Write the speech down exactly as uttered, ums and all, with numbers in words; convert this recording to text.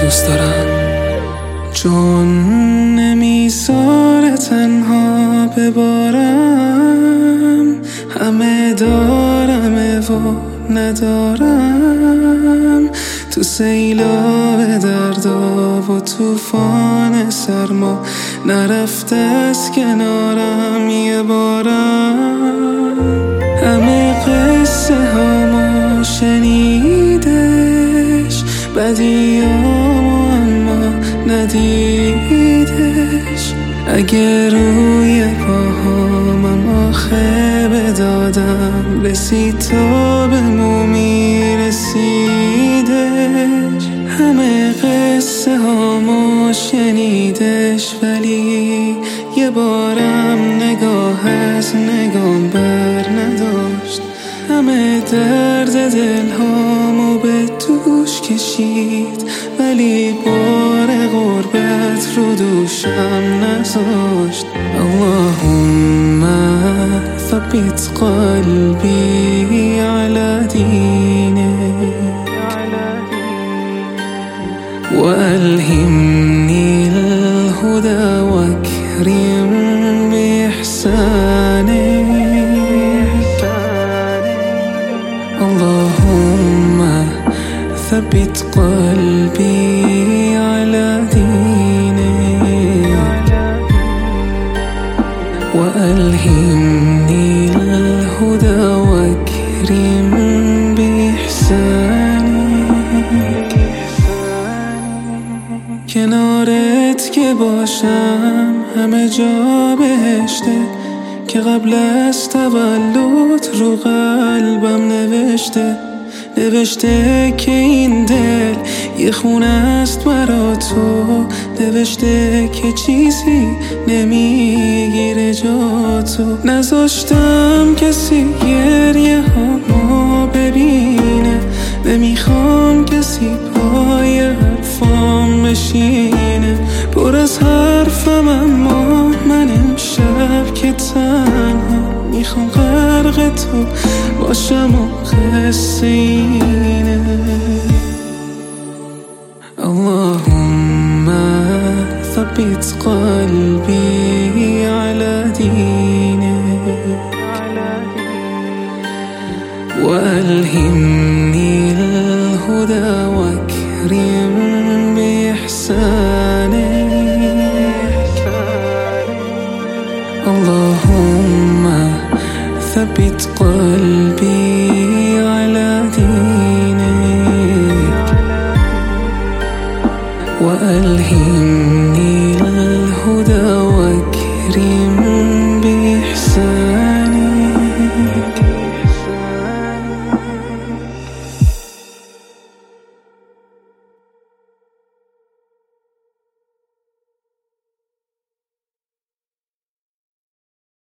دوست دارم، چون نمیذاره تنها ببارم. همه دارمه و ندارم، تو سیلاب دردا و توفان سرما نرفته از کنارم یه بارم. همه قصه هامو شنیدش، بدیامو اما ندیدش. اگه روی پاهامم آخه بدادم، رسید تا به مو میرسیدش. همه قصه هامو شنیدش، ولی یه بارم نگاه از نگام بر نداشت. همه درد دل هامو به دوش کشید، ولی بار غربت رو دوشم نذاشت. اللهم ثبت قلبي على دينك وألهمني الهدى واكرم بإحسانك. اللهم ثبت قلبي على دينك وألهمني الهدى واكرم بإحسانك. کنارت که باشم همه جا بهشته، که قبل از تولد رو قلبم نوشته. نوشته که این دل یه خونه است برا تو، نوشته که چیزی نمیگیره جا تو. نذاشتم کسی گریه هامو ببینه، نمیخوام کسی پای حرفام بشینه. پر از حرفم اما من امشب که تنها میخوام غرق تو باشم و قصه اینه. اللهم ثبت قلبي على دينك وألهمني الهدى واكرم بإحسانك. اللهم ثبت قلبي على دينك وألهمني الهدى واكرم